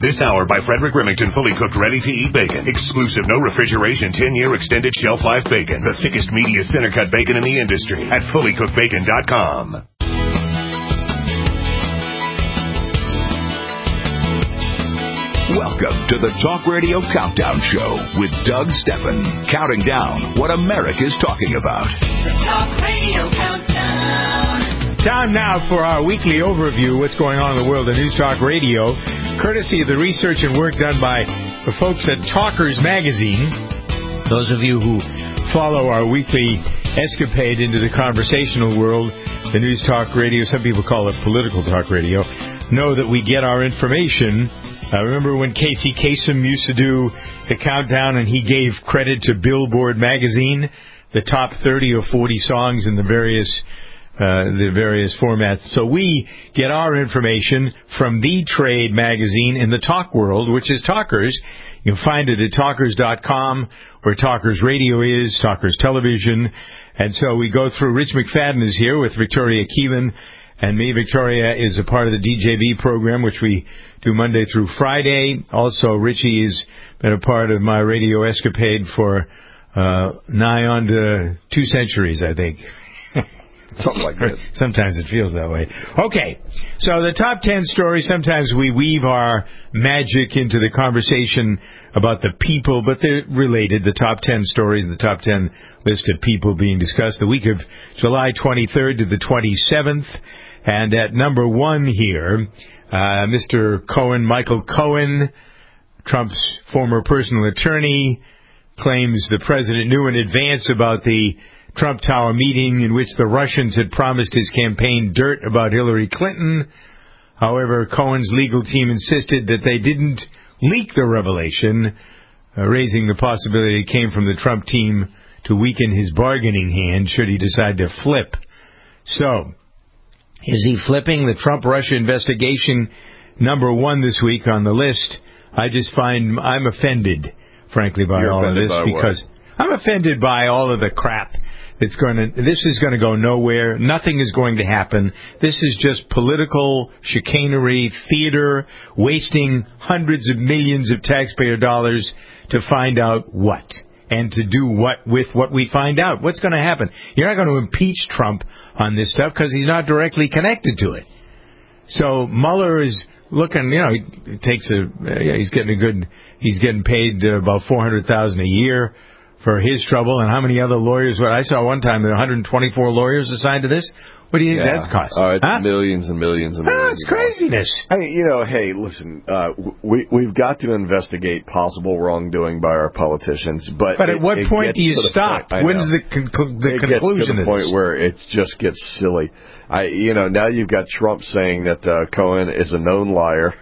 This hour by Frederick Remington, fully cooked, ready-to-eat bacon. Exclusive, no refrigeration, 10-year extended shelf life bacon. The thickest, meatiest, center-cut bacon in the industry at fullycookedbacon.com. Welcome to the Talk Radio Countdown Show with Doug Steffen, counting down what America's talking about. The Talk Radio Countdown. Time now for our weekly overview of what's going on in the world of News Talk Radio, courtesy of the research and work done by the folks at Talkers Magazine. Those of you who follow our weekly escapade into the conversational world, the News Talk Radio, some people call it political talk radio, know that we get our information. I remember when Casey Kasem used to do the countdown, and he gave credit to Billboard magazine, the top 30 or 40 songs in the various formats. So we get our information from The Trade magazine in the talk world, which is Talkers. You can find it at talkers.com, where Talkers Radio is, Talkers Television. And so we go through. Rich McFadden is here with Victoria Keelan and me. Victoria is a part of the DJB program, which we do Monday through Friday. Also, Richie has been a part of my radio escapade for nigh on to 2 centuries, I think. Something like that. Sometimes it feels that way. Okay, so the top 10 stories, sometimes we weave our magic into the conversation about the people, but they're related. The top 10 stories, the top 10 list of people being discussed the week of July 23rd to the 27th. And at number 1 here, Mr. Cohen, Michael Cohen, Trump's former personal attorney, claims the president knew in advance about the Trump Tower meeting in which the Russians had promised his campaign dirt about Hillary Clinton. However, Cohen's legal team insisted that they didn't leak the revelation, raising the possibility it came from the Trump team to weaken his bargaining hand should he decide to flip. So, is he flipping? The Trump-Russia investigation, number 1 this week on the list. I just find I'm offended, frankly, by all of this, because I'm offended by all of the crap. This is going to go nowhere. Nothing is going to happen. This is just political chicanery, theater, wasting hundreds of millions of taxpayer dollars to find out what. And to do what with what we find out. What's going to happen? You're not going to impeach Trump on this stuff because he's not directly connected to it. So Mueller is looking, he takes he's getting paid about $400,000 a year for his trouble. And how many other lawyers? I saw one time there were 124 lawyers assigned to this. What do you think that's cost? Oh, it's millions and millions and millions. It's craziness. I mean, hey, listen, we've got to investigate possible wrongdoing by our politicians, but at what point do you stop? When's the conclusion? It gets to the point where it just gets silly. Now you've got Trump saying that Cohen is a known liar.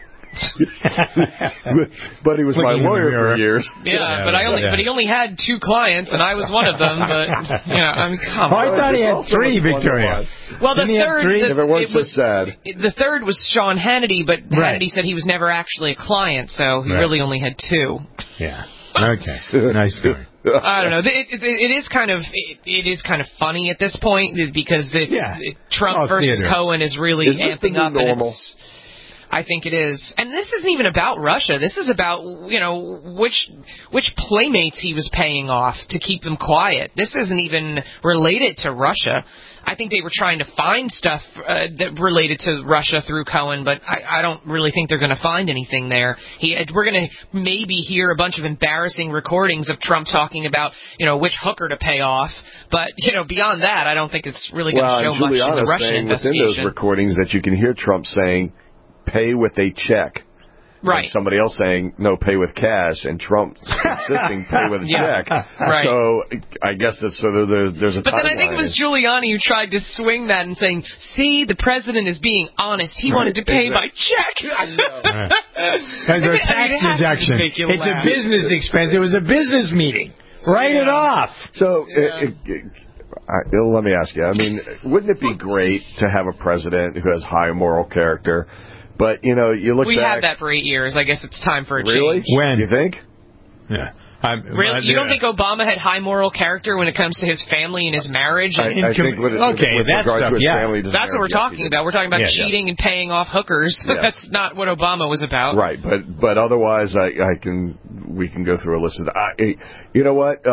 But he was my lawyer for years. Yeah, but he only had 2 clients, and I was one of them. But come on. I thought he had 3, Victoria. Well, the third, the third was Sean Hannity, but Hannity said he was never actually a client, so he really only had 2. Yeah. Okay. Nice story. I don't know. It is kind of funny at this point because Trump versus Cohen is really amping up. Normal? I think it is. And this isn't even about Russia. This is about, which playmates he was paying off to keep them quiet. This isn't even related to Russia. I think they were trying to find stuff that related to Russia through Cohen, but I don't really think they're going to find anything there. We're going to maybe hear a bunch of embarrassing recordings of Trump talking about, which hooker to pay off. But, beyond that, I don't think it's really going to show much in the Russian investigation. Within those recordings that you can hear Trump saying, pay with a check. Right. And somebody else saying, no, pay with cash, and Trump insisting pay with a check. Right. So I guess there's a But then I think it was Giuliani who tried to swing that and saying, see, the president is being honest. He wanted to pay by check. As a tax deduction. It's a business expense. It was a business meeting. Write it off. So let me ask you, wouldn't it be great to have a president who has high moral character? But, you look back... We had that for 8 years. I guess it's time for a change. Really? When? You think? Yeah. Really? You don't think Obama had high moral character when it comes to his family and his marriage? I think with regard to his family, that's what we're talking about. We're talking about cheating and paying off hookers. Yes. That's not what Obama was about. Right, but otherwise, we can go through a list of. You know what?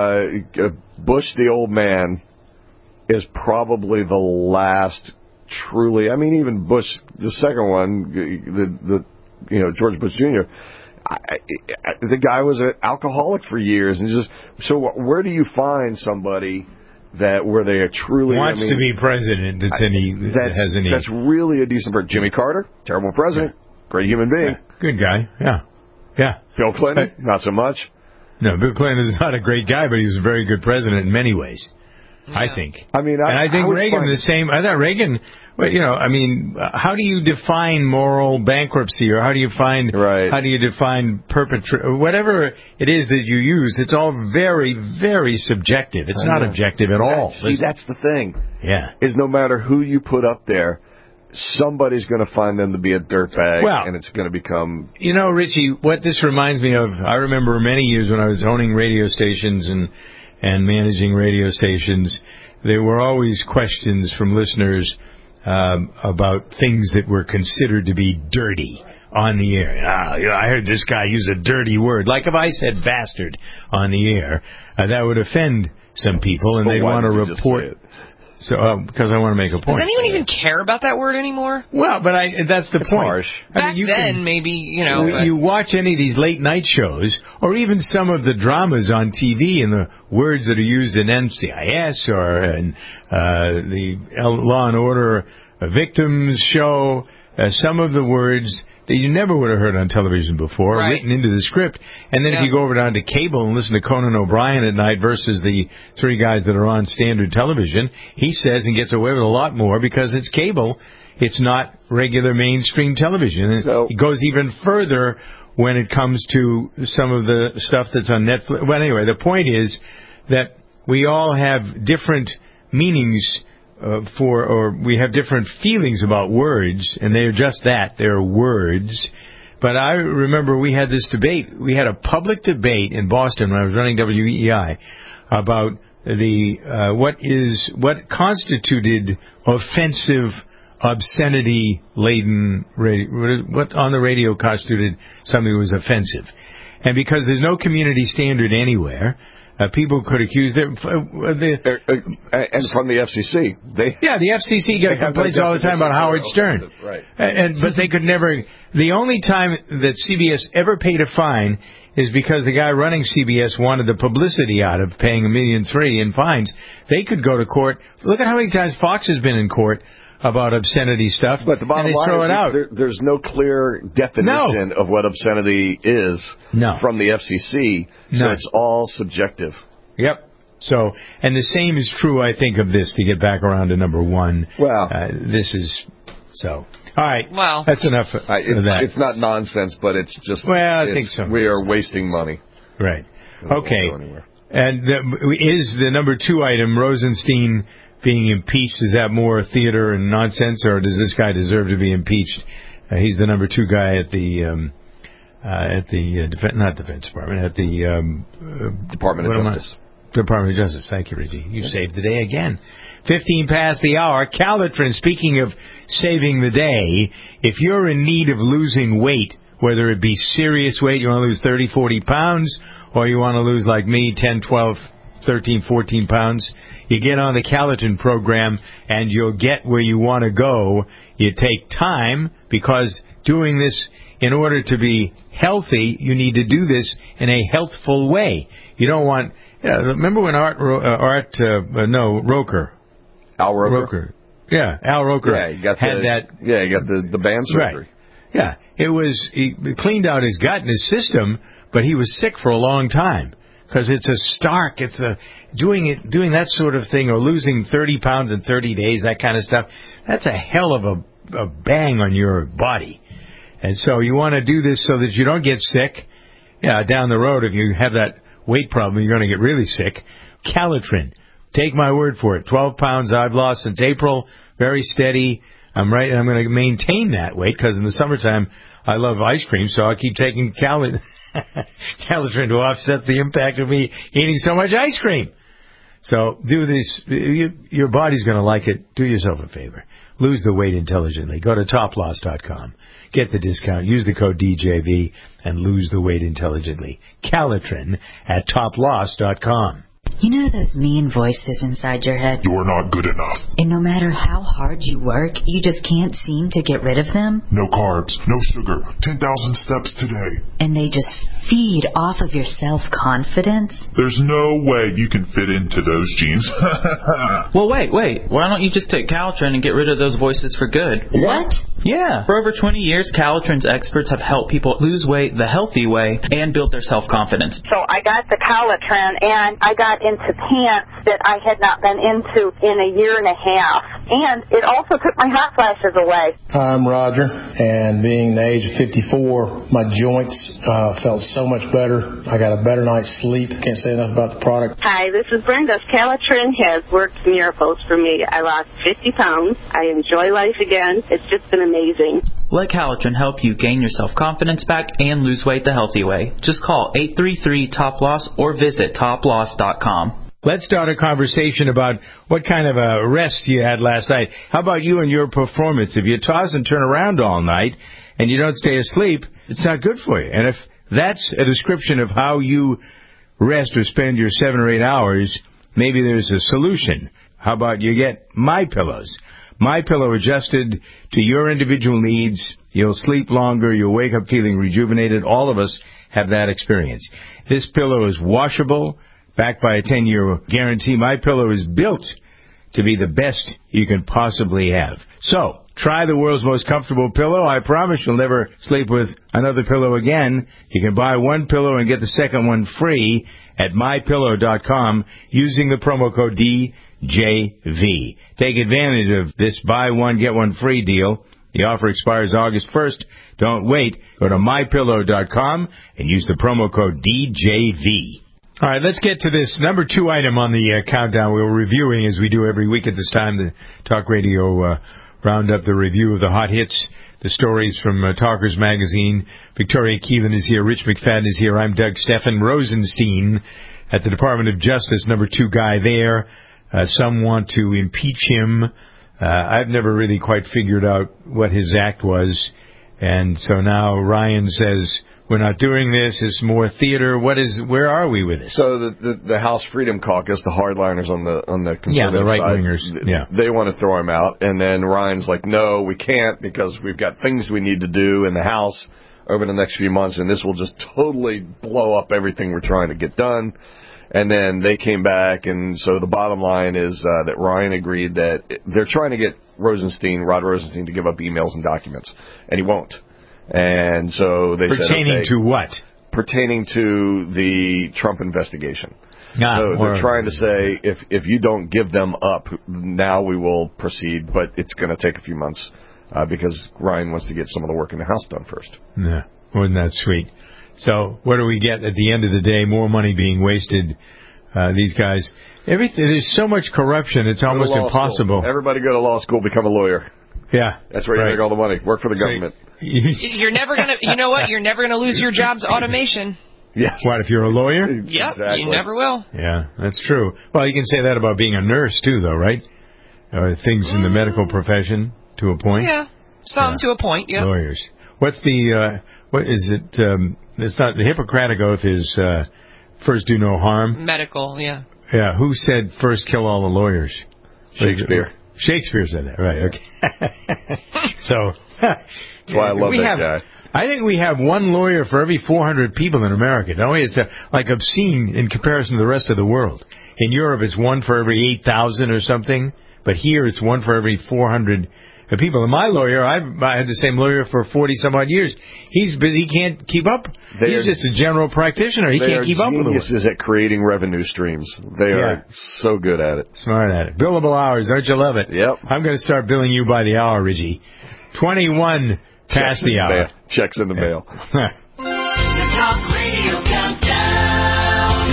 Bush the old man is probably the last truly. I mean, even Bush the second one, George Bush Jr. The guy was an alcoholic for years, and so where do you find somebody where they are truly wants to be president that's really a decent person? Jimmy Carter, terrible president, great human being, good guy, yeah. Bill Clinton, not so much. No, Bill Clinton is not a great guy, but he was a very good president in many ways. Yeah. I think. I think Reagan the same. I thought Reagan. How do you define moral bankruptcy, or how do you define perpetrator, whatever it is that you use? It's all very, very subjective. It's not objective at all. See, that's the thing. Yeah, is no matter who you put up there, somebody's going to find them to be a dirtbag, and it's going to become. Richie, what this reminds me of, I remember many years when I was owning radio stations and managing radio stations, there were always questions from listeners about things that were considered to be dirty on the air. I heard this guy use a dirty word. Like if I said bastard on the air, that would offend some people, and they'd want to report. So, because I want to make a point. Does anyone even care about that word anymore? Well, but that's the point. Harsh. Back then, maybe, You watch any of these late night shows, or even some of the dramas on TV, and the words that are used in NCIS or in the Law and Order Victims show, some of the words that you never would have heard on television before, written into the script. And then if you go over down to cable and listen to Conan O'Brien at night versus the three guys that are on standard television, he says and gets away with a lot more because it's cable. It's not regular mainstream television. And it goes even further when it comes to some of the stuff that's on Netflix. Well, anyway, the point is that we all have different meanings or we have different feelings about words, and they're just that. They're words. But I remember we had this debate. We had a public debate in Boston when I was running WEEI about what constituted offensive, obscenity-laden what on the radio constituted something that was offensive. And because there's no community standard anywhere, people could accuse them. And from the FCC. The FCC get complaints all the time about Howard Stern. Right. But they could never. The only time that CBS ever paid a fine is because the guy running CBS wanted the publicity out of paying $1.3 million in fines. They could go to court. Look at how many times Fox has been in court about obscenity stuff, but the bottom line is there's no clear definition of what obscenity is from the FCC, so it's all subjective. Yep. So, and the same is true, I think, of this, to get back around to number one. Well, this is so. All right. Well, that's enough of that. It's not nonsense, but it's just. Well, I think so. We are wasting money. Right. Okay. And is the number two item Rosenstein being impeached? Is that more theater and nonsense, or does this guy deserve to be impeached? He's the number two guy at the Defense Department, at the Department of Justice. Department of Justice. Thank you, Reggie. You saved the day again. 15 past the hour. Calitrin, speaking of saving the day, if you're in need of losing weight, whether it be serious weight, you want to lose 30, 40 pounds, or you want to lose, like me, 10, 12, 13, 14 pounds, you get on the Calitrin program and you'll get where you want to go. You take time, because doing this, in order to be healthy, you need to do this in a healthful way. You don't want... remember when Al Roker. Al Roker. Yeah, Al Roker had that... Yeah, he got the band surgery. Right. Yeah, he cleaned out his gut and his system, but he was sick for a long time. Because doing that sort of thing, or losing 30 pounds in 30 days, that kind of stuff, that's a hell of a bang on your body. And so you want to do this so that you don't get sick. Yeah, down the road, if you have that weight problem, you're going to get really sick. Calitrin. Take my word for it. 12 pounds I've lost since April. Very steady. I'm going to maintain that weight, because in the summertime, I love ice cream, so I'll keep taking Calitrin. Calitrin to offset the impact of me eating so much ice cream. So do this. Your body's going to like it. Do yourself a favor. Lose the weight intelligently. Go to toploss.com. Get the discount. Use the code DJV and lose the weight intelligently. Calitrin at toploss.com. You know those mean voices inside your head? You're not good enough. And no matter how hard you work, you just can't seem to get rid of them? No carbs, no sugar, 10,000 steps today. And they just feed off of your self-confidence? There's no way you can fit into those jeans. Well, wait. Why don't you just take Calitrin and get rid of those voices for good? What? Yeah. For over 20 years, Calitrin's experts have helped people lose weight the healthy way and build their self-confidence. So I got the Calitrin, and I got into pants that I had not been into in a year and a half. And it also took my hot flashes away. I'm Roger, and being the age of 54, my joints felt so much better. I got a better night's sleep. Can't say enough about the product. Hi, this is Brenda. Calitrin has worked miracles for me. I lost 50 pounds. I enjoy life again. It's just been amazing. Let Calitrin help you gain your self-confidence back and lose weight the healthy way. Just call 833-TOP-LOSS or visit toploss.com. Let's start a conversation about what kind of a rest you had last night. How about you and your performance? If you toss and turn around all night and you don't stay asleep, it's not good for you. And if that's a description of how you rest or spend your 7 or 8 hours, maybe there's a solution. How about you get MyPillows? MyPillow adjusted to your individual needs. You'll sleep longer. You'll wake up feeling rejuvenated. All of us have that experience. This pillow is washable, backed by a 10-year guarantee. MyPillow is built to be the best you can possibly have. So, try the world's most comfortable pillow. I promise you'll never sleep with another pillow again. You can buy one pillow and get the second one free at MyPillow.com using the promo code DJV. Take advantage of this buy one, get one free deal. The offer expires August 1st. Don't wait. Go to MyPillow.com and use the promo code DJV. All right, let's get to this number 2 item on the countdown. We were reviewing, as we do every week at this time, the Talk Radio Roundup, the review of the hot hits, the stories from Talkers Magazine. Victoria Keelan is here. Rich McFadden is here. I'm Doug Stephan. Rosenstein at the Department of Justice, number 2 guy there. Some want to impeach him. I've never really quite figured out what his act was. And so now Ryan says, we're not doing this. It's more theater. Where are we with this? So the House Freedom Caucus, the hardliners on the conservative the right side, wingers, they want to throw him out, and then Ryan's like, no, we can't because we've got things we need to do in the House over the next few months, and this will just totally blow up everything we're trying to get done. And then they came back, and so the bottom line is that Ryan agreed that they're trying to get Rod Rosenstein, to give up emails and documents, and he won't. And so they pertaining to what? Pertaining to the Trump investigation. So they're trying to say, if you don't give them up, now we will proceed, but it's going to take a few months because Ryan wants to get some of the work in the House done first. Yeah, wasn't that sweet? So what do we get at the end of the day? More money being wasted. These guys, there's so much corruption, it's almost impossible. School. Everybody go to law school, become a lawyer. Yeah. That's where you make all the money. Work for the government. You're never going to, you know what? You're never going to lose your job to automation. Yes. What, if you're a lawyer? Yep, exactly. You never will. Yeah, that's true. Well, you can say that about being a nurse, too, though, right? Things in the medical profession, to a point. Yeah, some to a point, yeah. Lawyers. What's the, what is it, it's not, the Hippocratic Oath is first do no harm. Medical, yeah. Yeah, who said first kill all the lawyers? Shakespeare. Shakespeare said that, right, okay. So, that's why I love that guy. I think we have one lawyer for every 400 people in America, don't we? It's like obscene in comparison to the rest of the world. In Europe, it's one for every 8,000 or something, but here it's one for every 400 people. And my lawyer, I had the same lawyer for 40-some-odd years. He's busy, he can't keep up. He's just a general practitioner. He can't keep up with it. Geniuses at creating revenue streams. They are so good at it. Smart at it. Billable hours, don't you love it? Yep. I'm going to start billing you by the hour, Reggie. 21 past the hour. Checks in the mail. The Talk Radio Countdown.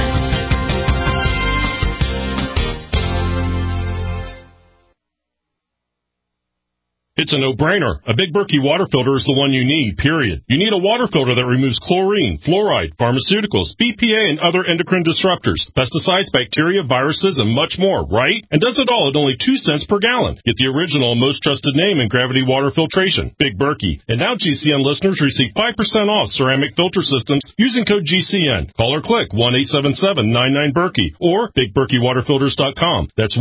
It's a no-brainer. A Big Berkey water filter is the one you need, period. You need a water filter that removes chlorine, fluoride, pharmaceuticals, BPA, and other endocrine disruptors, pesticides, bacteria, viruses, and much more, right? And does it all at only 2 cents per gallon. Get the original and most trusted name in gravity water filtration, Big Berkey. And now GCN listeners receive 5% off ceramic filter systems using code GCN. Call or click 1-877-99-BERKEY or BigBerkeyWaterFilters.com. That's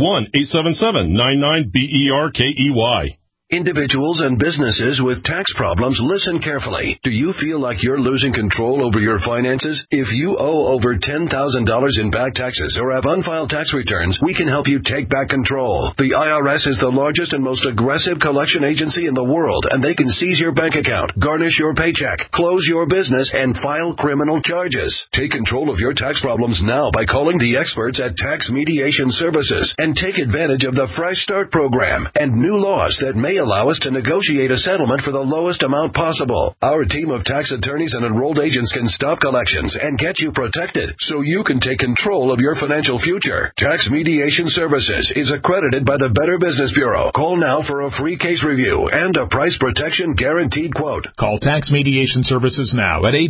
1-877-99-BERKEY. Individuals and businesses with tax problems, listen carefully. Do you feel like you're losing control over your finances? If you owe over $10,000 in back taxes or have unfiled tax returns, we can help you take back control. The IRS is the largest and most aggressive collection agency in the world, and they can seize your bank account, garnish your paycheck, close your business, and file criminal charges. Take control of your tax problems now by calling the experts at Tax Mediation Services and take advantage of the Fresh Start program and new laws that may allow us to negotiate a settlement for the lowest amount possible. Our team of tax attorneys and enrolled agents can stop collections and get you protected so you can take control of your financial future. Tax Mediation Services is accredited by the Better Business Bureau. Call now for a free case review and a price protection guaranteed quote. Call Tax Mediation Services now at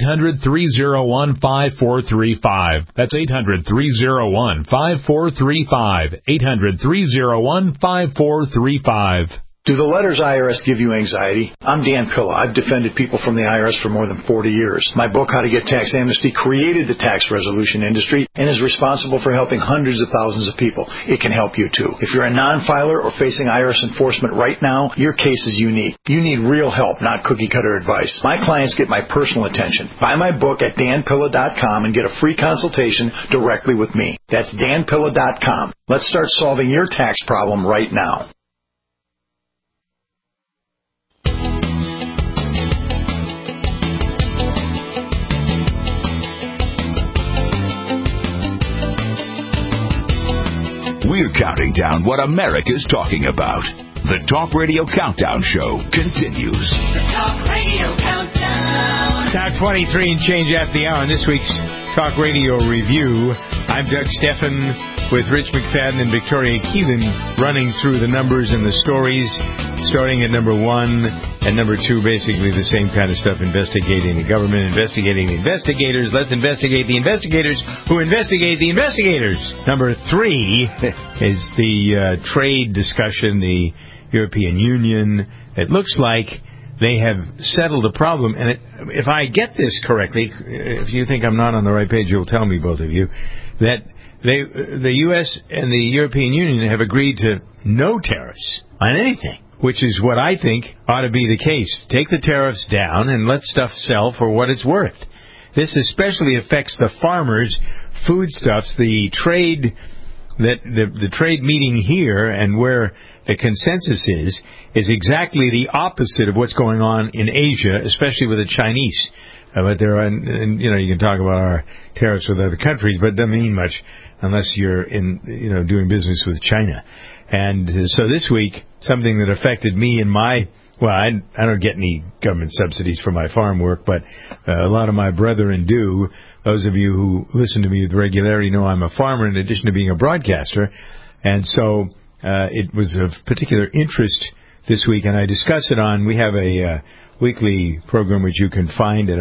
800-301-5435. That's 800-301-5435. 800-301-5435. Do the letters IRS give you anxiety? I'm Dan Pilla. I've defended people from the IRS for more than 40 years. My book, How to Get Tax Amnesty, created the tax resolution industry and is responsible for helping hundreds of thousands of people. It can help you too. If you're a non-filer or facing IRS enforcement right now, your case is unique. You need real help, not cookie-cutter advice. My clients get my personal attention. Buy my book at danpilla.com and get a free consultation directly with me. That's danpilla.com. Let's start solving your tax problem right now. We're counting down what America's talking about. The Talk Radio Countdown Show continues. The Talk Radio Countdown. Now 23 and change after the hour. In this week's Talk Radio Review, I'm Doug Steffen with Rich McFadden and Victoria Keelan running through the numbers and the stories, starting at number 1 and number 2, basically the same kind of stuff, investigating the government, investigating the investigators. Let's investigate the investigators who investigate the investigators. Number 3 is the trade discussion, the European Union. It looks like they have settled the problem, and if I get this correctly, if you think I'm not on the right page, you'll tell me, both of you, that the U.S. and the European Union have agreed to no tariffs on anything, which is what I think ought to be the case. Take the tariffs down and let stuff sell for what it's worth. This especially affects the farmers, foodstuffs, the trade the trade meeting here and where the consensus is exactly the opposite of what's going on in Asia, especially with the Chinese. But there are, and you can talk about our tariffs with other countries, but it doesn't mean much unless you're doing business with China. And so this week, something that affected me in I don't get any government subsidies for my farm work, but a lot of my brethren do. Those of you who listen to me with regularity know I'm a farmer in addition to being a broadcaster. And so it was of particular interest this week, and I discuss it we have a weekly program which you can find at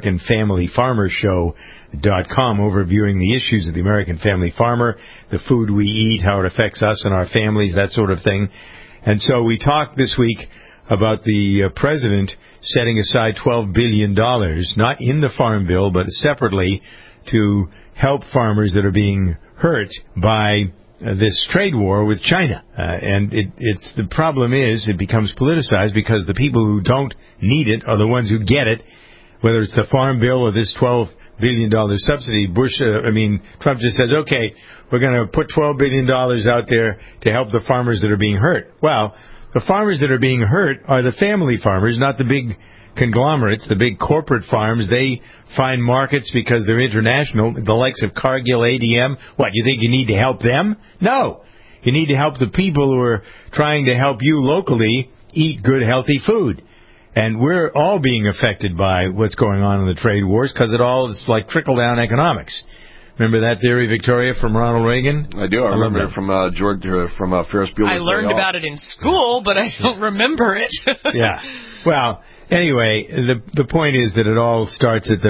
AmericanFamilyFarmerShow.com, overviewing the issues of the American family farmer, the food we eat, how it affects us and our families, that sort of thing. And so we talked this week about the president setting aside $12 billion, not in the Farm Bill, but separately, to help farmers that are being hurt by this trade war with China. And the problem is it becomes politicized because the people who don't need it are the ones who get it, whether it's the Farm Bill or this $12 billion subsidy. Trump just says, okay, we're going to put $12 billion out there to help the farmers that are being hurt. Well, the farmers that are being hurt are the family farmers, not the big conglomerates, the big corporate farms. They find markets because they're international, the likes of Cargill, ADM. What, you think you need to help them? No. You need to help the people who are trying to help you locally eat good, healthy food. And we're all being affected by what's going on in the trade wars because it all is like trickle-down economics. Remember that theory, Victoria, from Ronald Reagan? I do. I remember it from George from Ferris Bueller's I learned about it in school, but I don't remember it. Yeah. Well, anyway, the point is that it all starts at the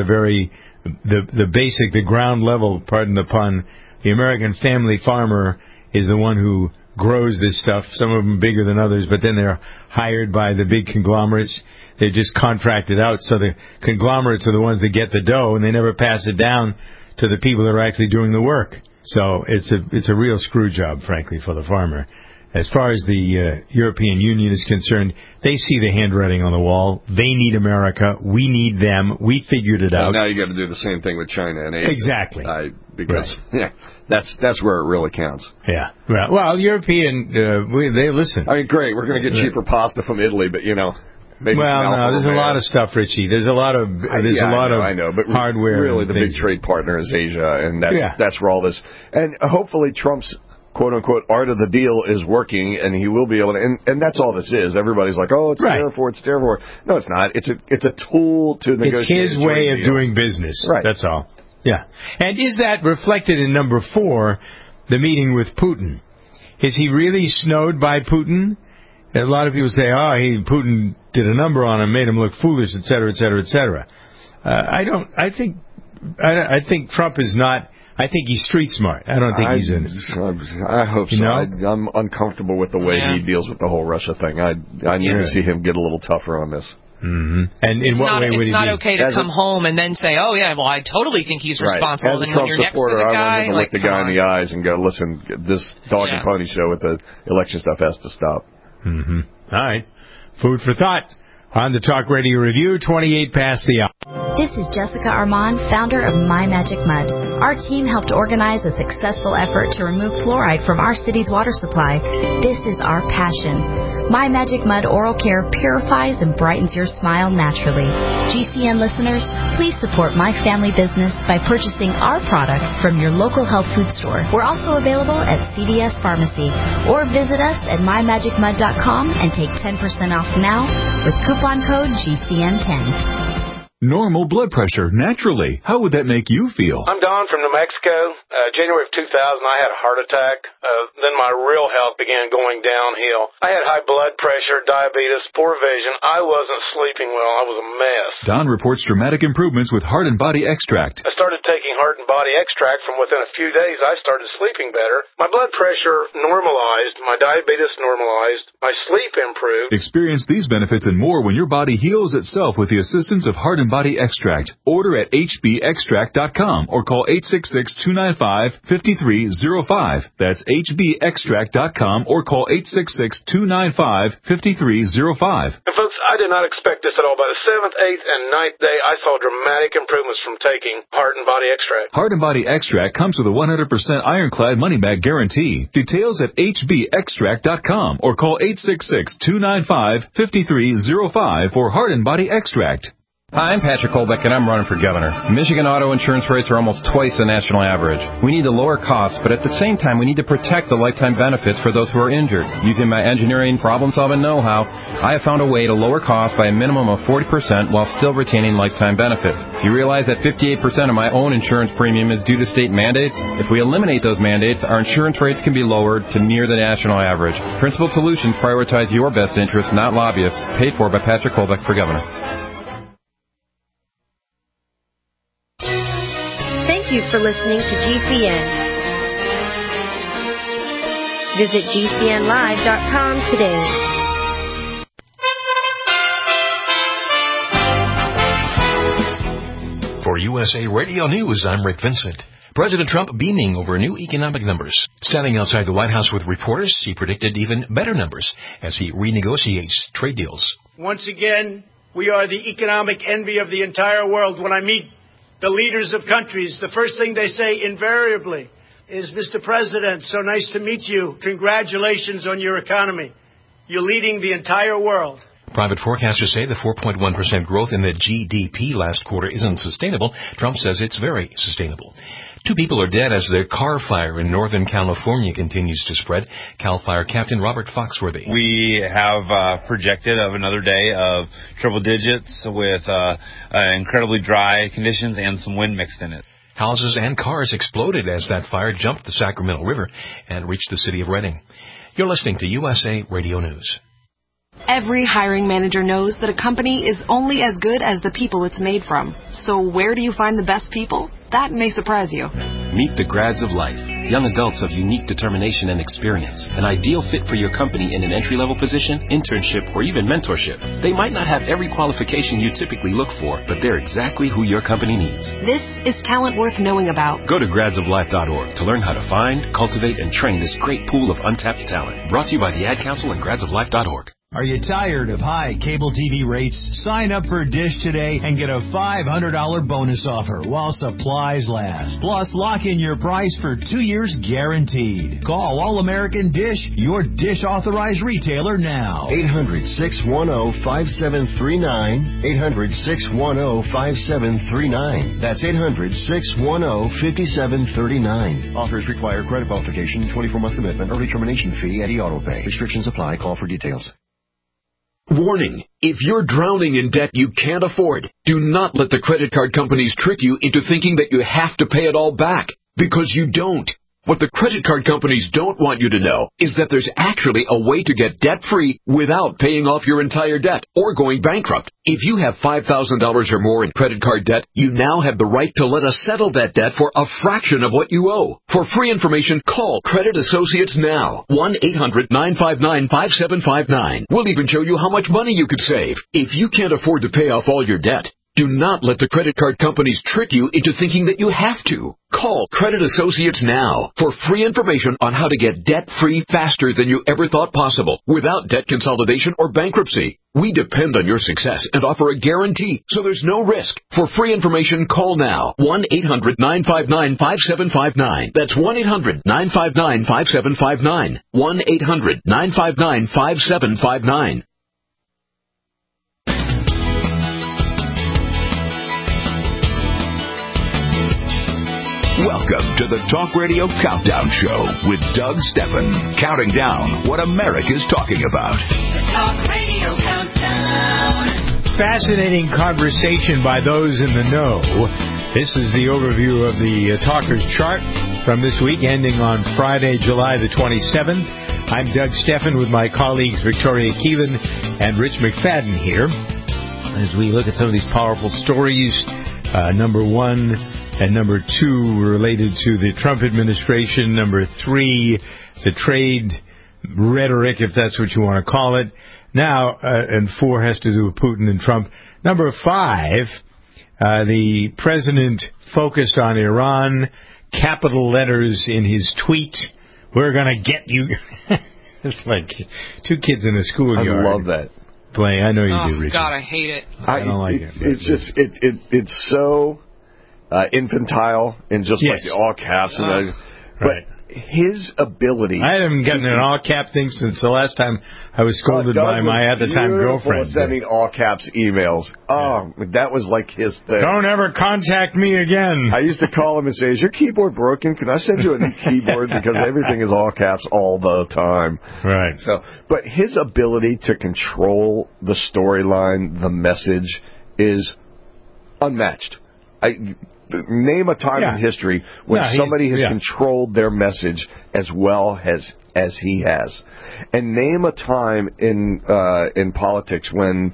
basic, the ground level, pardon the pun. The American family farmer is the one who grows this stuff, some of them bigger than others, but then they're hired by the big conglomerates. They're just contracted out, so the conglomerates are the ones that get the dough, and they never pass it down to the people that are actually doing the work. So it's a real screw job, frankly, for the farmer. As far as the European Union is concerned, they see the handwriting on the wall. They need America. We need them. We figured it out. Now you got to do the same thing with China and Asia. Exactly. Because that's where it really counts. Yeah. Well, European, they listen. I mean, great. We're going to get cheaper pasta from Italy, but maybe there's a lot of stuff, Richie. There's a lot of but hardware. Really, the big trade partner is Asia, and that's where all this. And hopefully, Trump's quote-unquote art of the deal is working, and he will be able to. And that's all this is. Everybody's like, oh, it's therefore. No, it's not. It's a tool to negotiate. It's his way of doing business. Right. That's all. Yeah. And is that reflected in number 4, the meeting with Putin? Is he really snowed by Putin? A lot of people say, Putin did a number on him, made him look foolish, et cetera, et cetera, et cetera. I think Trump is not. I think he's street smart. I don't think he's in it. I hope so. I'm uncomfortable with the way he deals with the whole Russia thing. I need to see him get a little tougher on this. Mm-hmm. And in what way would he be? It's not okay to come home and then say, "Oh yeah, well I totally think he's responsible." As a and Trump when you're supporter, next to the guy, I want to look the guy in the eyes and go, "Listen, this dog and pony show with the election stuff has to stop." Mm-hmm. All right, food for thought on the Talk Radio Review. 28 past the hour. This is Jessica Armand, founder of My Magic Mud. Our team helped organize a successful effort to remove fluoride from our city's water supply. This is our passion. My Magic Mud Oral Care purifies and brightens your smile naturally. GCN listeners, please support my family business by purchasing our product from your local health food store. We're also available at CVS Pharmacy, or visit us at mymagicmud.com and take 10% off now with coupon code GCN10. Normal blood pressure, naturally. How would that make you feel? I'm Don from New Mexico. January of 2000, I had a heart attack. Then my real health began going downhill. I had high blood pressure, diabetes, poor vision. I wasn't sleeping well. I was a mess. Don reports dramatic improvements with Heart and Body Extract. I started taking Heart and Body Extract. From within a few days, I started sleeping better. My blood pressure normalized. My diabetes normalized. My sleep improved. Experience these benefits and more when your body heals itself with the assistance of Heart and Body Extract. Order at hbextract.com or call 866-295-5305. That's hbextract.com or call 866-295-5305. And folks, I did not expect this at all. By the 7th, 8th, and 9th day, I saw dramatic improvements from taking Heart and Body Extract. Heart and Body Extract comes with a 100% ironclad money-back guarantee. Details at hbextract.com or call 866-295-5305 for Heart and Body Extract. Hi, I'm Patrick Kolbeck, and I'm running for governor. Michigan auto insurance rates are almost twice the national average. We need to lower costs, but at the same time, we need to protect the lifetime benefits for those who are injured. Using my engineering, problem-solving know-how, I have found a way to lower costs by a minimum of 40% while still retaining lifetime benefits. If you realize that 58% of my own insurance premium is due to state mandates, if we eliminate those mandates, our insurance rates can be lowered to near the national average. Principal Solutions prioritize your best interests, not lobbyists. Paid for by Patrick Kolbeck for governor. Thank you for listening to GCN. Visit GCNlive.com today. For USA Radio News, I'm Rick Vincent. President Trump beaming over new economic numbers. Standing outside the White House with reporters, he predicted even better numbers as he renegotiates trade deals. Once again, we are the economic envy of the entire world. When I meet the leaders of countries, the first thing they say invariably is, Mr. President, so nice to meet you. Congratulations on your economy. You're leading the entire world. Private forecasters say the 4.1% growth in the GDP last quarter isn't sustainable. Trump says it's very sustainable. 2 people are dead as the car fire in Northern California continues to spread. CAL FIRE Captain Robert Foxworthy. We have projected of another day of triple digits with incredibly dry conditions and some wind mixed in it. Houses and cars exploded as that fire jumped the Sacramento River and reached the city of Redding. You're listening to USA Radio News. Every hiring manager knows that a company is only as good as the people it's made from. So where do you find the best people? That may surprise you. Meet the grads of life. Young adults of unique determination and experience. An ideal fit for your company in an entry-level position, internship, or even mentorship. They might not have every qualification you typically look for, but they're exactly who your company needs. This is talent worth knowing about. Go to gradsoflife.org to learn how to find, cultivate, and train this great pool of untapped talent. Brought to you by the Ad Council and gradsoflife.org. Are you tired of high cable TV rates? Sign up for Dish today and get a $500 bonus offer while supplies last. Plus, lock in your price for 2 years guaranteed. Call All-American Dish, your Dish authorized retailer now. 800-610-5739. 800-610-5739. That's 800-610-5739. Offers require credit qualification, 24-month commitment, early termination fee, and auto pay. Restrictions apply. Call for details. Warning, if you're drowning in debt you can't afford, do not let the credit card companies trick you into thinking that you have to pay it all back, because you don't. What the credit card companies don't want you to know is that there's actually a way to get debt-free without paying off your entire debt or going bankrupt. If you have $5,000 or more in credit card debt, you now have the right to let us settle that debt for a fraction of what you owe. For free information, call Credit Associates now. 1-800-959-5759. We'll even show you how much money you could save. If you can't afford to pay off all your debt, do not let the credit card companies trick you into thinking that you have to. Call Credit Associates now for free information on how to get debt-free faster than you ever thought possible without debt consolidation or bankruptcy. We depend on your success and offer a guarantee, so there's no risk. For free information, call now. 1-800-959-5759. That's 1-800-959-5759. 1-800-959-5759. Welcome to the Talk Radio Countdown Show with Doug Stephan, counting down what America's talking about. The Talk Radio Countdown. Fascinating conversation by those in the know. This is the overview of the Talkers Chart from this week, ending on Friday, July the 27th. I'm Doug Stephan with my colleagues Victoria Keelan and Rich McFadden here as we look at some of these powerful stories. Number one and number two related to the Trump administration. Number three, the trade rhetoric, if that's what you want to call it. Now, and four has to do with Putin and Trump. Number five, the president focused on Iran, capital letters in his tweet. We're going to get you. It's like two kids in a schoolyard. I love that. Playing. I know you do, Richard. God, I hate it. I don't like it. It's just, it's so infantile and just like the all caps. And but his ability. I haven't gotten an all cap thing since the last time I was scolded by my at the time girlfriend. Sending all caps emails. Oh, that was like his thing. Don't ever contact me again. I used to call him and say, "Is your keyboard broken? Can I send you a new keyboard?" Because everything is all caps all the time. Right. So, but his ability to control the storyline, the message, is unmatched. Name a time in history when somebody has controlled their message as well as he has, and name a time in politics when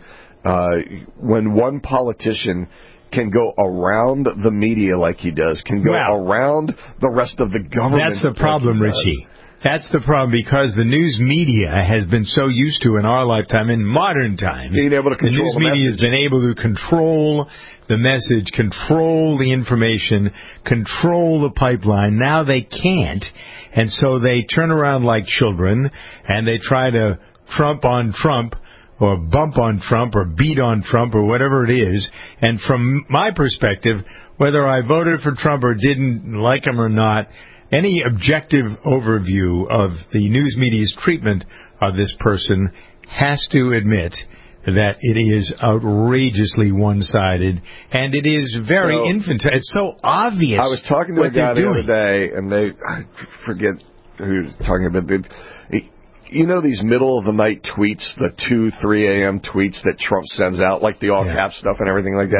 one politician can go around the media like he does, can go around the rest of the government. That's the problem, Richie. That's the problem, because the news media has been so used to in our lifetime, in modern times, being able to control the news media has been able to control the message, control the information, control the pipeline. Now they can't, and so they turn around like children, and they try to Trump on Trump, or bump on Trump, or beat on Trump, or whatever it is. And from my perspective, whether I voted for Trump or didn't like him or not, any objective overview of the news media's treatment of this person has to admit that it is outrageously one-sided, and it is very infantile. It's so obvious. I was talking to a guy the other day, and I forget who he was talking about. You know these middle-of-the-night tweets, the 2, 3 a.m. tweets that Trump sends out, like the all-cap stuff and everything like that?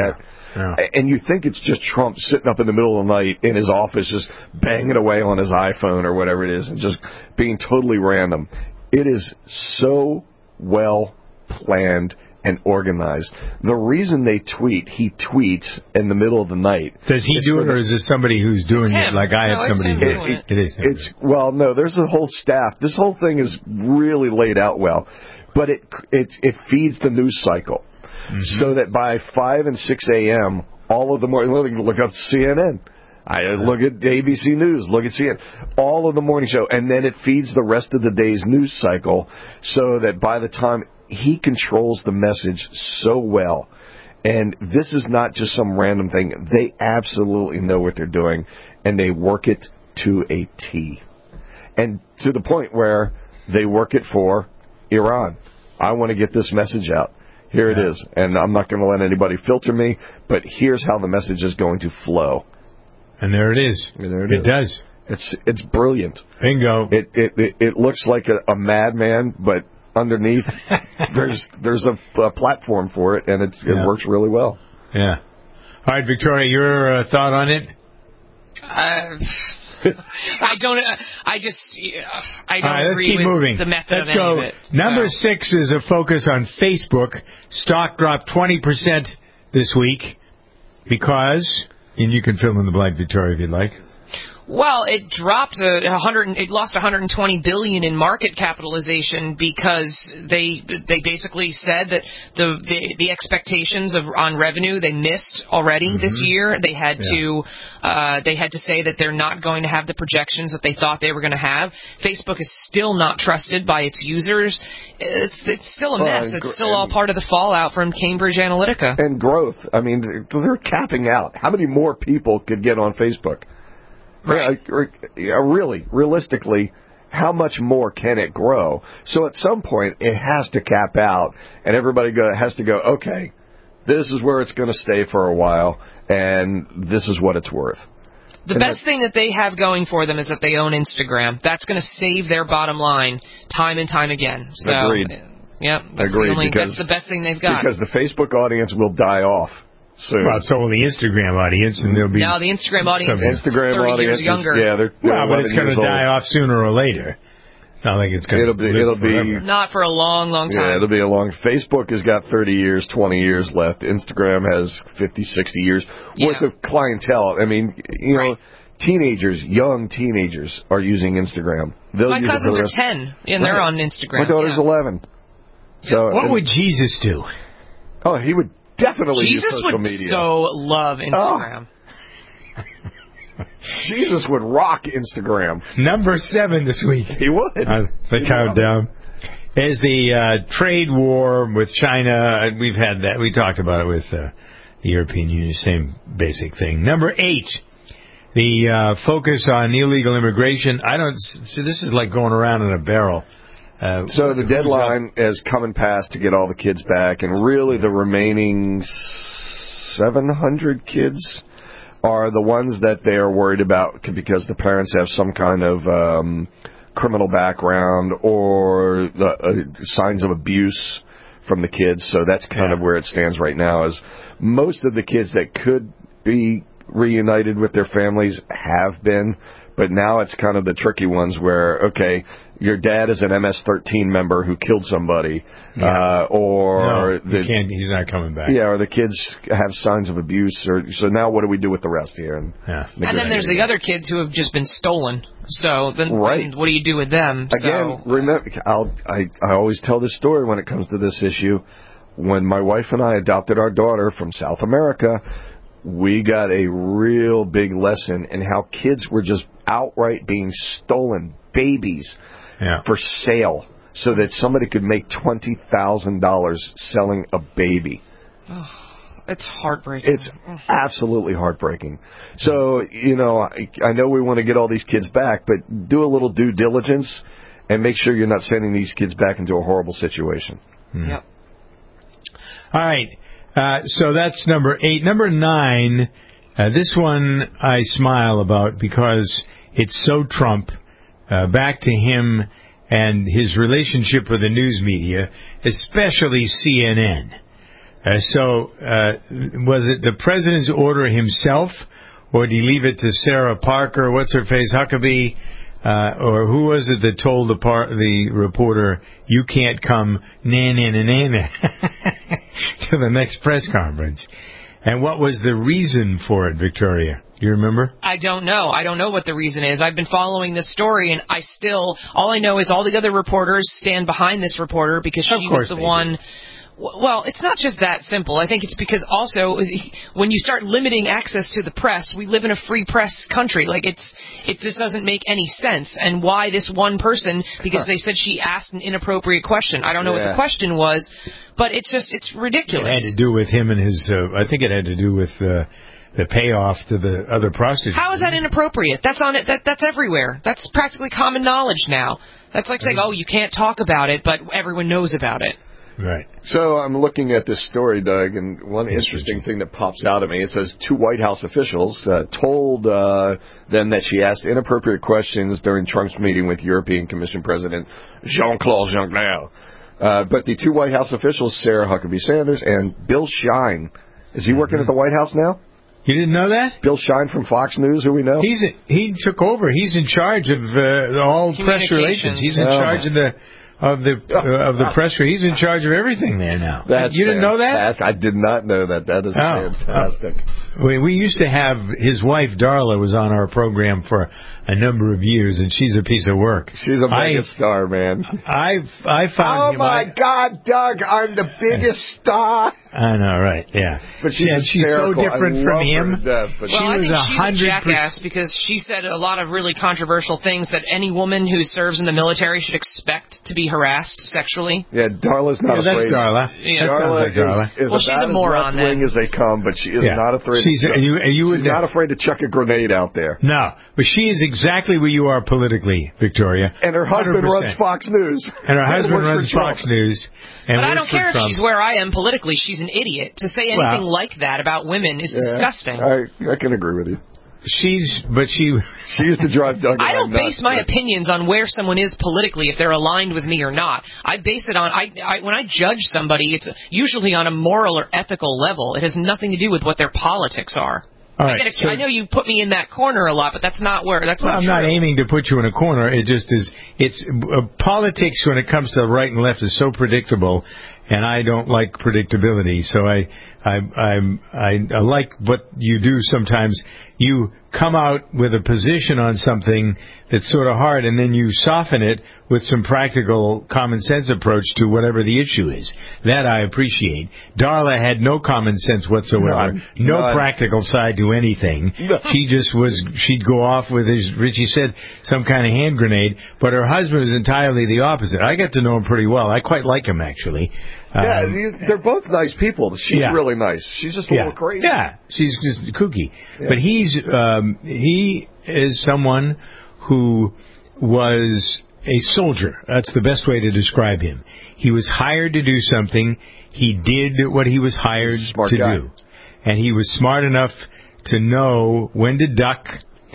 And you think it's just Trump sitting up in the middle of the night in his office just banging away on his iPhone or whatever it is and just being totally random. It is so well planned and organized. The reason he tweets in the middle of the night. Does he do it, or is it somebody who's doing it like I have somebody doing it? It is him. Well, no, there's a whole staff. This whole thing is really laid out well. But it feeds the news cycle. So that by 5 and 6 a.m., all of the morning, look up CNN. I look at ABC News, look at CNN, all of the morning show, and then it feeds the rest of the day's news cycle so that by the time he controls the message so well. And this is not just some random thing. They absolutely know what they're doing, and they work it to a T. And to the point where they work it for Iran. I want to get this message out. Here it is. And I'm not going to let anybody filter me, but here's how the message is going to flow. And there it is. It does. It's brilliant. Bingo. It looks like a madman, but underneath there's a platform for it, and it works really well. Yeah. All right, Victoria, your thought on it? I don't let's agree keep with moving. the method Let's of any go. of it. Number 6 is a focus on Facebook. Stock dropped 20% this week because, and you can fill in the blank, Victoria, if you'd like. Well, it dropped it lost $120 billion in market capitalization because they basically said that the expectations on revenue they missed already this year. They had to say that they're not going to have the projections that they thought they were going to have. Facebook is still not trusted by its users. It's still a mess. It's still all part of the fallout from Cambridge Analytica. And growth. I mean, they're capping out. How many more people could get on Facebook? Right. Really, realistically, how much more can it grow? So at some point, it has to cap out, and everybody has to go, okay, this is where it's going to stay for a while, and this is what it's worth. The best thing that they have going for them is that they own Instagram. That's going to save their bottom line time and time again. So, agreed. Yeah, that's the best thing they've got. Because the Facebook audience will die off. Well, so will the Instagram audience, and there'll be the Instagram audience is 30 years younger. They're but it's going to die off sooner or later. I think it's going to. It'll be not for a long, long time. Yeah, it'll be a long. Facebook has got 30 years, 20 years left. Instagram has 50, 60 years worth of clientele. I mean, know, young teenagers are using Instagram. My cousins are 10, and they're on Instagram. My daughter's 11. So, what would Jesus do? Oh, he would definitely use social media. Jesus would so love Instagram. Oh. Jesus would rock Instagram. Number 7 this week. He would. The countdown is the trade war with China. We've had that. We talked about it with the European Union. Same basic thing. Number 8, the focus on illegal immigration. This is like going around in a barrel. So the deadline is coming past to get all the kids back, and really the remaining 700 kids are the ones that they are worried about because the parents have some kind of criminal background or signs of abuse from the kids. So that's kind of where it stands right now. Is most of the kids that could be reunited with their families have been, but now it's kind of the tricky ones where, okay, your dad is an MS-13 member who killed somebody, he's not coming back. Yeah, or the kids have signs of abuse, so now what do we do with the rest here? And then there's the other kids who have just been stolen. So then what do you do with them? Again, remember, I always tell this story when it comes to this issue. When my wife and I adopted our daughter from South America, we got a real big lesson in how kids were just outright being stolen, babies, for sale, so that somebody could make $20,000 selling a baby. It's heartbreaking. It's absolutely heartbreaking. So, I know we want to get all these kids back, but do a little due diligence and make sure you're not sending these kids back into a horrible situation. Yep. All right. So that's number 8. Number 9, this one I smile about because it's so Trump. Back to him and his relationship with the news media, especially CNN. Was it the president's order himself, or did he leave it to Sarah Parker, what's-her-face, Huckabee, or who was it that told the reporter, you can't come na-na-na-na-na to the next press conference? And what was the reason for it, Victoria? Do you remember? I don't know. I don't know what the reason is. I've been following this story, and all I know is all the other reporters stand behind this reporter because she was the one. Well, it's not just that simple. I think it's because also when you start limiting access to the press, we live in a free press country. Like it just doesn't make any sense. And why this one person? Because they said she asked an inappropriate question. I don't know what the question was, but it's ridiculous. It had to do with him and his. I think it had to do with the payoff to the other prostitutes. How is that inappropriate? That's on it. That's everywhere. That's practically common knowledge now. That's like saying, you can't talk about it, but everyone knows about it. Right. So I'm looking at this story, Doug, and one interesting thing that pops out at me, it says 2 White House officials told them that she asked inappropriate questions during Trump's meeting with European Commission President Jean-Claude Juncker. But the 2 White House officials, Sarah Huckabee Sanders and Bill Shine, is he working at the White House now? You didn't know that? Bill Shine from Fox News, who we know? He took over. He's in charge of all press relations. He's in charge of the press. He's in charge of everything there now. You didn't know that? I did not know that. That is fantastic. We used to have his wife Darla was on our program for a number of years, and she's a piece of work. She's a mega star, man. I found him. Oh my God, Doug! I'm the biggest star. I know, right? Yeah, but she's so different from him. I think she's a jackass because she said a lot of really controversial things that any woman who serves in the military should expect to be harassed sexually. Yeah, Darla's not afraid. That's Darla. Yeah. Darla is she's a moron. As left-wing as they come, but she is not afraid. She's not afraid to chuck a grenade out there. No, but she is exactly where you are politically, Victoria. And her husband 100%. Runs Fox News. And her husband runs Fox News. And but I don't care if she's where I am politically. She's an idiot. To say anything like that about women is disgusting. I can agree with you. She used to drive Doug. I don't base my opinions on where someone is politically, if they're aligned with me or not. I base it on when I judge somebody, it's usually on a moral or ethical level. It has nothing to do with what their politics are. Right, I know you put me in that corner a lot, but that's not where. That's not I'm true. not aiming to put you in a corner. It just is. It's politics when it comes to right and left is so predictable, and I don't like predictability. So I like what you do sometimes. You come out with a position on something that's sort of hard, and then you soften it with some practical, common sense approach to whatever the issue is. That I appreciate. Darla had no common sense whatsoever, no practical side to anything. No. She'd go off with, as Richie said, some kind of hand grenade, but her husband was entirely the opposite. I got to know him pretty well. I quite like him, actually. They're both nice people. She's really nice. She's just a little crazy. Yeah, she's just kooky. Yeah. But he is someone who was a soldier. That's the best way to describe him. He was hired to do something. He did what he was hired to do. And he was smart enough to know when to duck.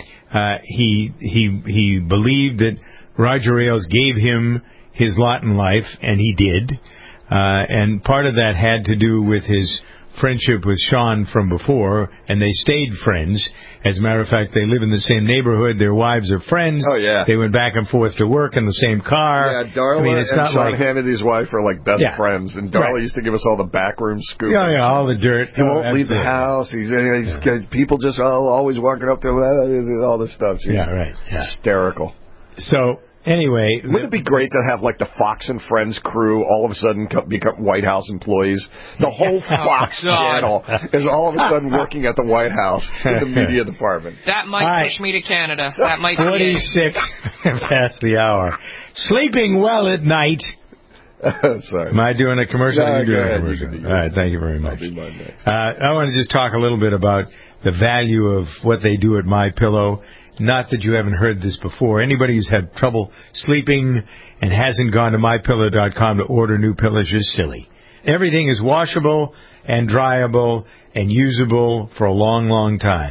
He believed that Roger Ailes gave him his lot in life, and he did. And part of that had to do with his friendship with Sean from before, and they stayed friends. As a matter of fact, they live in the same neighborhood. Their wives are friends. Oh, yeah. They went back and forth to work in the same car. Yeah, Darla and Sean Hannity's wife are like best friends, and Darla used to give us all the backroom scoop. Yeah, all the dirt. He won't leave the house. He's people just always walking up to him, all this stuff. She's hysterical. So... Anyway, wouldn't it be great to have like the Fox and Friends crew all of a sudden become White House employees? The whole Fox channel is all of a sudden working at the White House in the media department. That might push me to Canada. That might be 46 past the hour. Sleeping well at night. Sorry. Am I doing a commercial? No, you doing a commercial? All right, thank you very much. I'll be mine next. I want to just talk a little bit about the value of what they do at MyPillow. Not that you haven't heard this before. Anybody who's had trouble sleeping and hasn't gone to MyPillow.com to order new pillows is silly. Everything is washable and dryable and usable for a long, long time.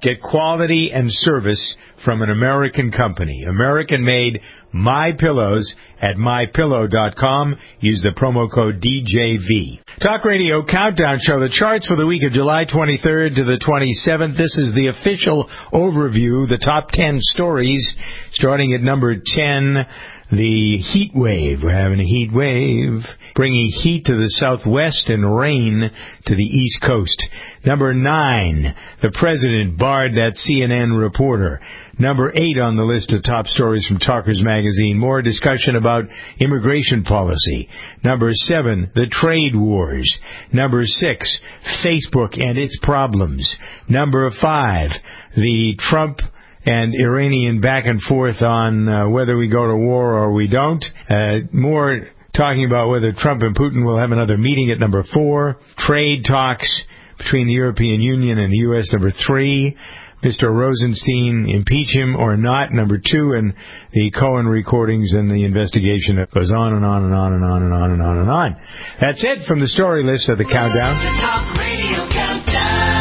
Get quality and service from an American company. American-made MyPillows at MyPillow.com. Use the promo code DJV. Talk Radio Countdown Show. The charts for the week of July 23rd to the 27th. This is the official overview. The top 10 stories. Starting at number 10. The heat wave. We're having a heat wave, bringing heat to the southwest and rain to the east coast. Number 9, the president barred that CNN reporter. Number 8 on the list of top stories from Talkers Magazine. More discussion about immigration policy. Number 7, the trade wars. Number 6, Facebook and its problems. Number 5, the Trump and Iranian back and forth on whether we go to war or we don't. More talking about whether Trump and Putin will have another meeting at number 4. Trade talks between the European Union and the U.S. number 3. Mr. Rosenstein, impeach him or not, number 2. And the Cohen recordings and the investigation that goes on and on and on and on and on and on and on. That's it from the story list of the Countdown. Talk Radio Countdown.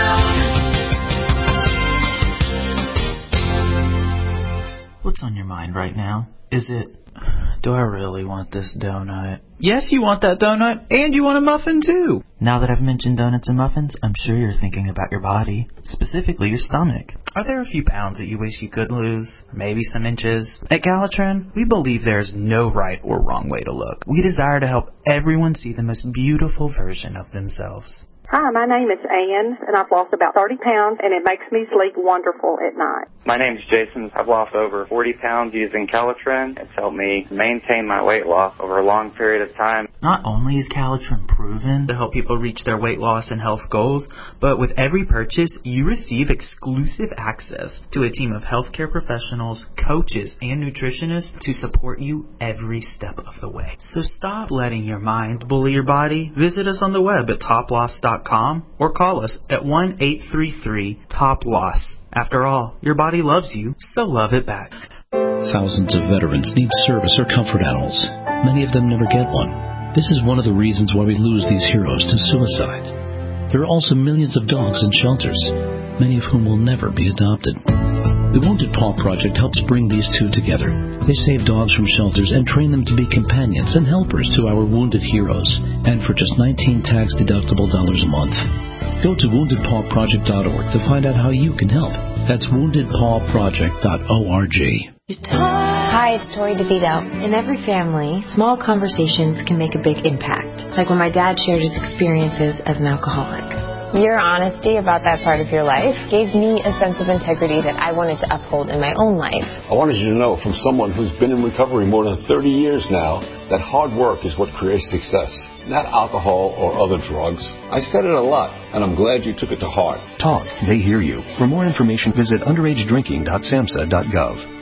What's on your mind right now? Is it, do I really want this donut? Yes, you want that donut, and you want a muffin too. Now that I've mentioned donuts and muffins, I'm sure you're thinking about your body, specifically your stomach. Are there a few pounds that you wish you could lose? Or maybe some inches? At Galatran, we believe there is no right or wrong way to look. We desire to help everyone see the most beautiful version of themselves. Hi, my name is Ann, and I've lost about 30 pounds, and it makes me sleep wonderful at night. My name's Jason. I've lost over 40 pounds using Calitrin. It's helped me maintain my weight loss over a long period of time. Not only is Calitrin proven to help people reach their weight loss and health goals, but with every purchase, you receive exclusive access to a team of healthcare professionals, coaches, and nutritionists to support you every step of the way. So stop letting your mind bully your body. Visit us on the web at toploss.com or call us at 1-833-TOP-LOSS. After all, your body loves you, so love it back. Thousands of veterans need service or comfort animals. Many of them never get one. This is one of the reasons why we lose these heroes to suicide. There are also millions of dogs in shelters, many of whom will never be adopted. The Wounded Paw Project helps bring these two together. They save dogs from shelters and train them to be companions and helpers to our wounded heroes, and for just $19 tax-deductible a month. Go to WoundedPawProject.org to find out how you can help. That's WoundedPawProject.org. Hi, it's Tori DeVito. In every family, small conversations can make a big impact, like when my dad shared his experiences as an alcoholic. Your honesty about that part of your life gave me a sense of integrity that I wanted to uphold in my own life. I wanted you to know, from someone who's been in recovery more than 30 years now, that hard work is what creates success, not alcohol or other drugs. I said it a lot, and I'm glad you took it to heart. Talk. They hear you. For more information, visit underagedrinking.samhsa.gov.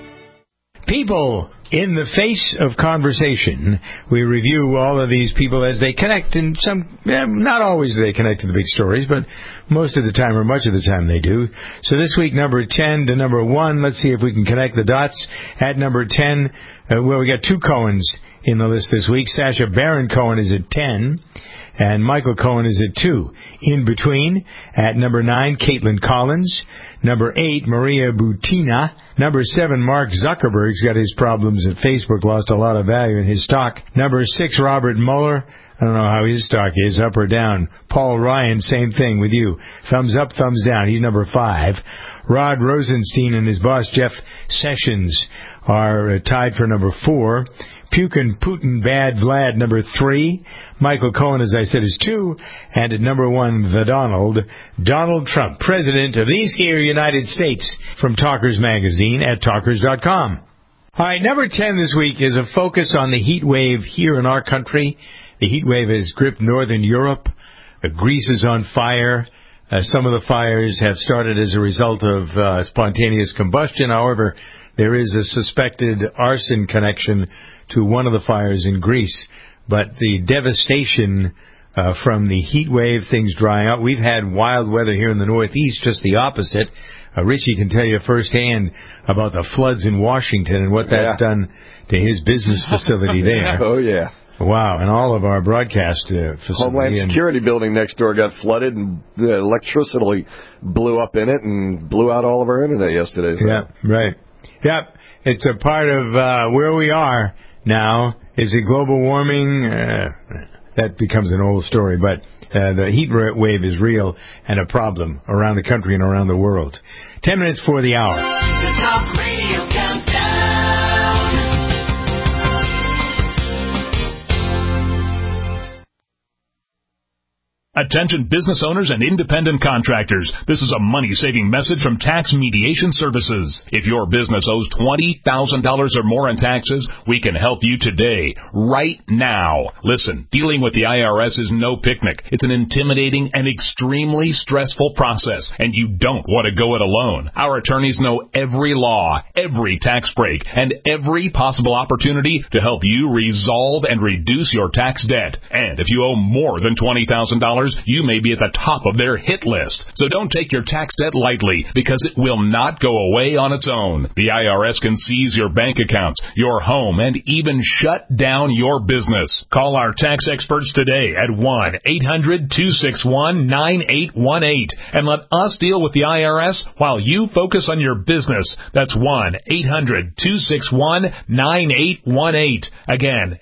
People in the face of conversation. We review all of these people as they connect, and not always do they connect to the big stories, but most of the time or much of the time they do. So this week, number 10 to number 1, let's see if we can connect the dots. At number 10, we got 2 Cohens in the list this week. Sacha Baron Cohen is at 10. And Michael Cohen is at 2. In between, at number 9, Caitlin Collins. Number 8, Maria Butina. Number 7, Mark Zuckerberg's got his problems at Facebook, lost a lot of value in his stock. Number 6, Robert Mueller. I don't know how his stock is, up or down. Paul Ryan, same thing with you. Thumbs up, thumbs down. He's number 5. Rod Rosenstein and his boss, Jeff Sessions, are tied for number 4. Pukin Putin Bad Vlad, number 3. Michael Cohen, as I said, is 2. And at number 1, the Donald Trump, President of these here United States, from Talkers Magazine at Talkers.com. All right, number 10 this week is a focus on the heat wave here in our country. The heat wave has gripped northern Europe. Greece is on fire. Some of the fires have started as a result of spontaneous combustion. However, there is a suspected arson connection to one of the fires in Greece. But the devastation from the heat wave, things drying out. We've had wild weather here in the Northeast, just the opposite. Richie can tell you firsthand about the floods in Washington and what that's done to his business facility there. Oh, yeah. Wow, and all of our broadcast facilities. Homeland Security building next door got flooded, and the electricity blew up in it and blew out all of our internet yesterday. So. Yeah, right. Yep, it's a part of where we are now. Is it global warming? That becomes an old story, but the heat wave is real and a problem around the country and around the world. 10 minutes for the hour. The Talk Radio Countdown. Attention business owners and independent contractors. This is a money-saving message from Tax Mediation Services. If your business owes $20,000 or more in taxes, we can help you today, right now. Listen, dealing with the IRS is no picnic. It's an intimidating and extremely stressful process, and you don't want to go it alone. Our attorneys know every law, every tax break, and every possible opportunity to help you resolve and reduce your tax debt. And if you owe more than $20,000, you may be at the top of their hit list. So don't take your tax debt lightly, because it will not go away on its own. The IRS can seize your bank accounts, your home, and even shut down your business. Call our tax experts today at 1-800-261-9818 and let us deal with the IRS while you focus on your business. That's 1-800-261-9818. Again,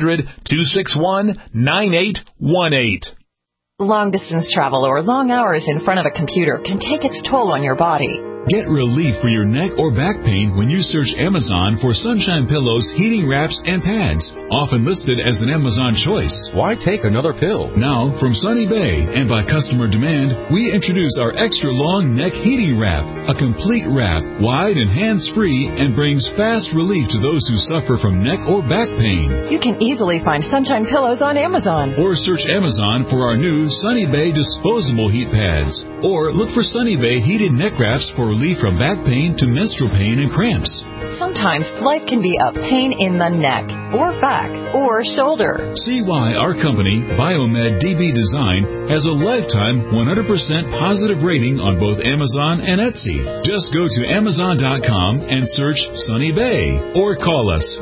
800-261-9818. Long-distance travel or long hours in front of a computer can take its toll on your body. Get relief for your neck or back pain when you search Amazon for Sunshine Pillows, heating wraps, and pads, often listed as an Amazon choice. Why take another pill? Now, from Sunny Bay and by customer demand, we introduce our extra long neck heating wrap, a complete wrap, wide and hands-free, and brings fast relief to those who suffer from neck or back pain. You can easily find Sunshine Pillows on Amazon. Or search Amazon for our new Sunny Bay disposable heat pads. Or look for Sunny Bay heated neck wraps for relief from back pain to menstrual pain and cramps. Sometimes life can be a pain in the neck, or back, or shoulder. See why our company, Biomed DB Design, has a lifetime 100% positive rating on both Amazon and Etsy. Just go to Amazon.com and search Sunny Bay, or call us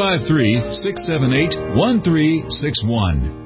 253-678-1361.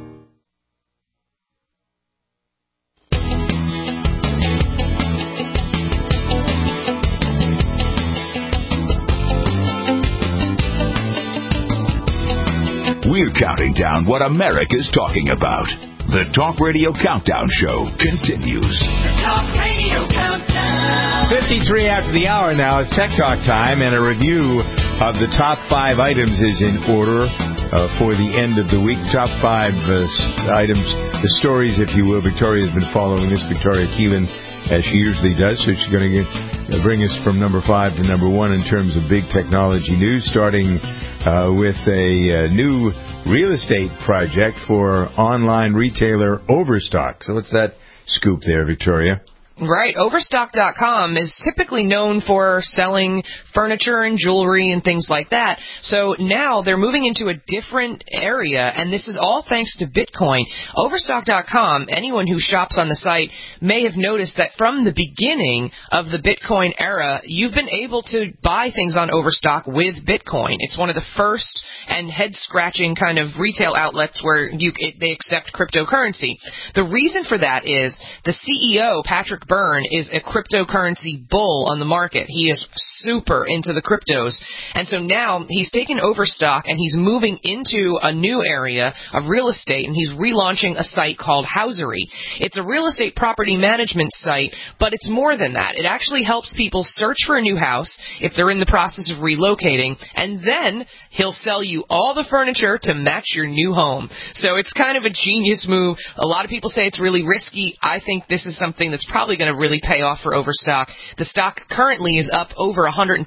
We're counting down what America's talking about. The Talk Radio Countdown Show continues. The Talk Radio Countdown. 53 after the hour now. It's Tech Talk time, and a review of the top 5 items is in order for the end of the week. Top 5 items, the stories, if you will. Victoria's been following this, Victoria Keelan, as she usually does, so she's going to bring us from number 5 to number 1 in terms of big technology news, starting with a new real estate project for online retailer Overstock. So what's that scoop there, Victoria? Right. Overstock.com is typically known for selling furniture and jewelry and things like that. So now they're moving into a different area, and this is all thanks to Bitcoin. Overstock.com, anyone who shops on the site may have noticed that from the beginning of the Bitcoin era, you've been able to buy things on Overstock with Bitcoin. It's one of the first and head-scratching kind of retail outlets where they accept cryptocurrency. The reason for that is the CEO, Patrick Byrne, is a cryptocurrency bull on the market. He is super into the cryptos. And so now he's taken Overstock and he's moving into a new area of real estate, and he's relaunching a site called Housery. It's a real estate property management site, but it's more than that. It actually helps people search for a new house if they're in the process of relocating, and then he'll sell you all the furniture to match your new home. So it's kind of a genius move. A lot of people say it's really risky. I think this is something that's probably going to really pay off for Overstock. The stock currently is up over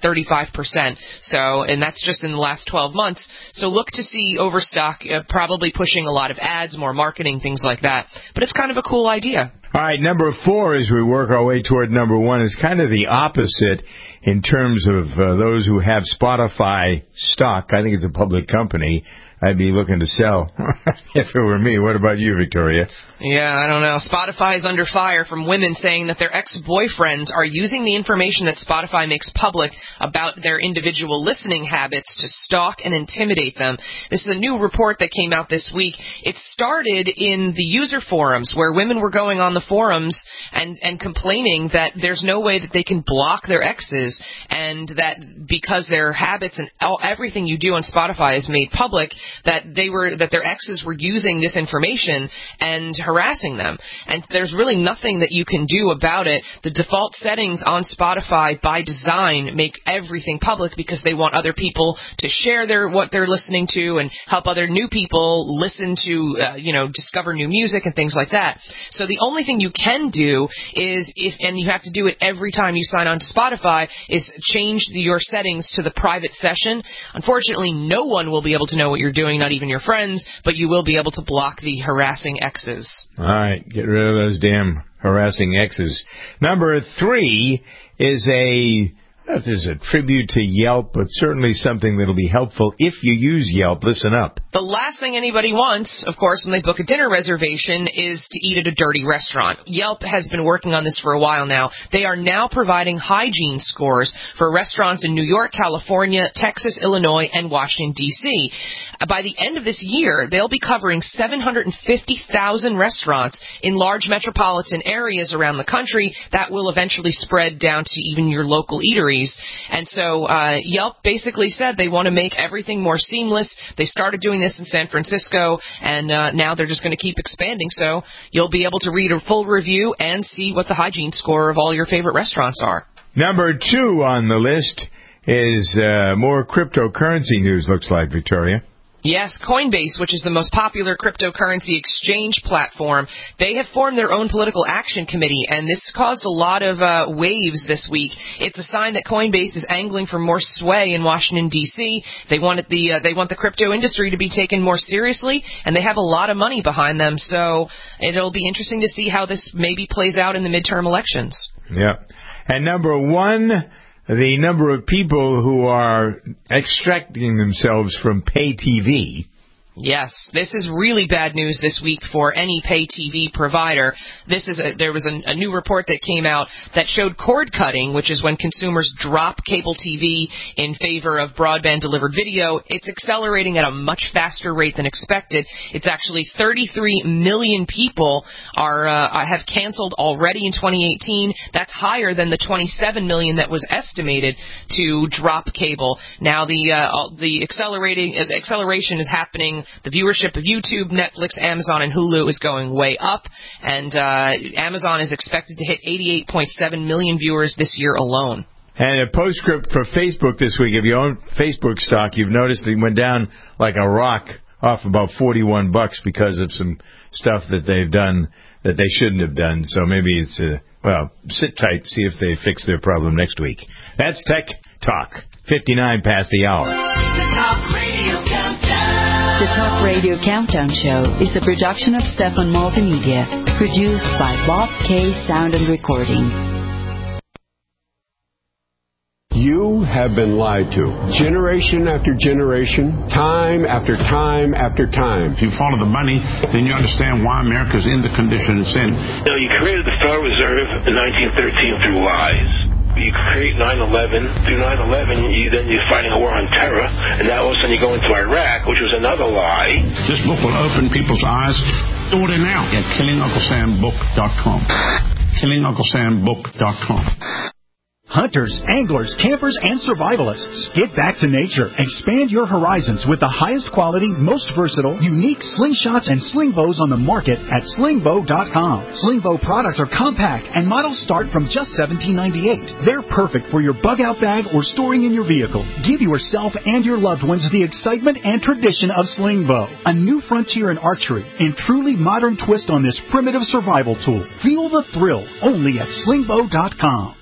135%. So, and that's just in the last 12 months. So look to see Overstock probably pushing a lot of ads, more marketing, things like that. But it's kind of a cool idea. All right, number 4, as we work our way toward number 1, is kind of the opposite in terms of those who have Spotify stock. I think it's a public company. I'd be looking to sell if it were me. What about you, Victoria? Yeah, I don't know. Spotify is under fire from women saying that their ex-boyfriends are using the information that Spotify makes public about their individual listening habits to stalk and intimidate them. This is a new report that came out this week. It started in the user forums where women were going on the forums and complaining that there's no way that they can block their exes, and that because their habits and everything you do on Spotify is made public, that their exes were using this information and harassing them. And there's really nothing that you can do about it. The default settings on Spotify by design make everything public because they want other people to share what they're listening to and help other new people listen to, discover new music and things like that. So the only thing you can do is, and you have to do it every time you sign on to Spotify, is change your settings to the private session. Unfortunately, no one will be able to know what you're doing, not even your friends, but you will be able to block the harassing exes. All right, get rid of those damn harassing exes. Number 3 is I don't know if this is a tribute to Yelp, but certainly something that'll be helpful if you use Yelp. Listen up. The last thing anybody wants, of course, when they book a dinner reservation is to eat at a dirty restaurant. Yelp has been working on this for a while now. They are now providing hygiene scores for restaurants in New York, California, Texas, Illinois, and Washington, D.C. By the end of this year, they'll be covering 750,000 restaurants in large metropolitan areas around the country. That will eventually spread down to even your local eateries. And so Yelp basically said they want to make everything more seamless. They started doing this in San Francisco, and now they're just going to keep expanding. So you'll be able to read a full review and see what the hygiene score of all your favorite restaurants are. Number 2 on the list is more cryptocurrency news, looks like, Victoria. Yes, Coinbase, which is the most popular cryptocurrency exchange platform, they have formed their own political action committee, and this caused a lot of waves this week. It's a sign that Coinbase is angling for more sway in Washington, D.C. They want the crypto industry to be taken more seriously, and they have a lot of money behind them, so it'll be interesting to see how this maybe plays out in the midterm elections. Yeah. And number 1, the number of people who are extracting themselves from pay TV. Yes, this is really bad news this week for any pay TV provider. There was a new report that came out that showed cord cutting, which is when consumers drop cable TV in favor of broadband delivered video. It's accelerating at a much faster rate than expected. It's actually 33 million people have canceled already in 2018. That's higher than the 27 million that was estimated to drop cable. Now the acceleration is happening. The viewership of YouTube, Netflix, Amazon, and Hulu is going way up, and Amazon is expected to hit 88.7 million viewers this year alone. And a postscript for Facebook this week. If you own Facebook stock, you've noticed it went down like a rock off about $41 because of some stuff that they've done that they shouldn't have done. So maybe it's, sit tight, see if they fix their problem next week. That's Tech Talk, 59 past the hour. The Talk Radio Countdown. The Talk Radio Countdown Show is a production of Stefan Multimedia, produced by Bob K. Sound and Recording. You have been lied to. Generation after generation, time after time after time. If you follow the money, then you understand why America's in the condition it's in. You created the Federal Reserve in 1913 through lies. You create 9/11. Through 9/11, you're fighting a war on terror, and now all of a sudden you go into Iraq, which was another lie. This book will open people's eyes. Order now at KillingUncleSamBook.com. KillingUncleSamBook.com. Hunters, anglers, campers, and survivalists. Get back to nature. Expand your horizons with the highest quality, most versatile, unique slingshots and sling bows on the market at slingbow.com. Slingbow products are compact and models start from just $17.98. They're perfect for your bug-out bag or storing in your vehicle. Give yourself and your loved ones the excitement and tradition of Slingbow, a new frontier in archery and truly modern twist on this primitive survival tool. Feel the thrill only at slingbow.com.